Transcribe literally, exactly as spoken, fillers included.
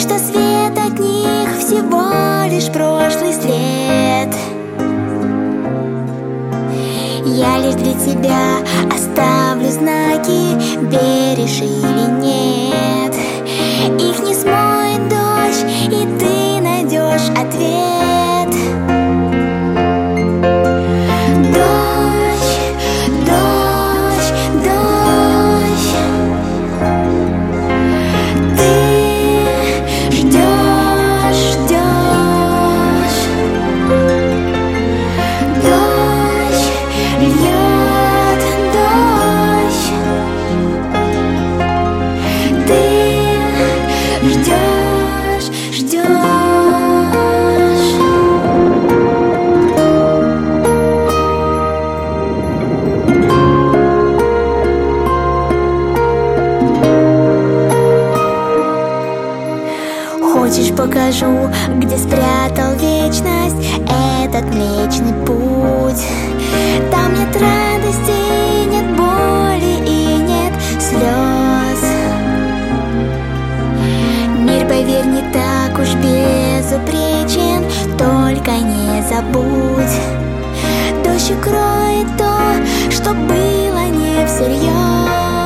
что свет от них всего лишь прошлый след. Я лишь для тебя оставлю знаки, веришь или нет. Их не смоет дождь, и ты найдешь ответ. Дождь, дождь, дождь. Ты ждешь, ждешь. Дождь льет, дождь. Ты ждешь, ждешь. Хочешь, покажу, где спрятал вечность этот Млечный Путь. Там нет радости, нет боли и нет слез. Мир, поверь, не так уж безупречен, только не забудь. Дождь укроет то, что было не всерьез.